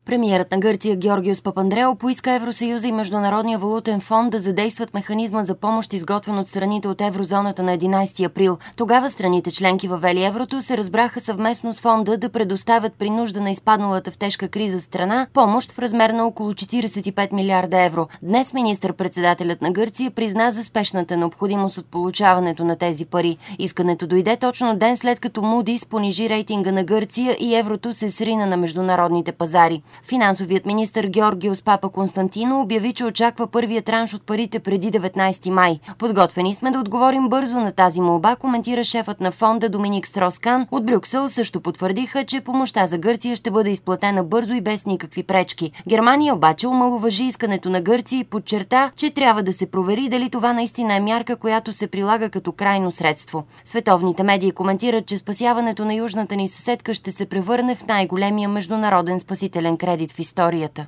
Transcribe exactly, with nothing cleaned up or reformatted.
Премиерът на Гърция Георгиос Папандреou поиска Евросъюза и Международния валутен фонд да задействат механизма за помощ, изготвен от страните от еврозоната на единайсети април. Тогава страните членки въвели еврото се разбраха съвместно с фонда да предоставят при нужда на изпадналата в тежка криза страна помощ в размер на около четирийсет и пет милиарда евро. Днес министър-председателят на Гърция призна за спешната необходимост от получаването на тези пари. Искането дойде точно ден след като Moody's понижи рейтинга на Гърция и еврото се срина на международните пазари. Финансовият министър Георгиос Папаконстантино обяви, че очаква първия транш от парите преди деветнайсети май. Подготвени сме да отговорим бързо на тази молба, коментира шефът на фонда Доминик Строс-Кан. От Брюксел също потвърдиха, че помощта за Гърция ще бъде изплатена бързо и без никакви пречки. Германия обаче омаловажи искането на Гърция и подчерта, че трябва да се провери дали това наистина е мярка, която се прилага като крайно средство. Световните медии коментират, че спасяването на южната ни съседка ще се превърне в най-големия международен спасителен кредит в историята.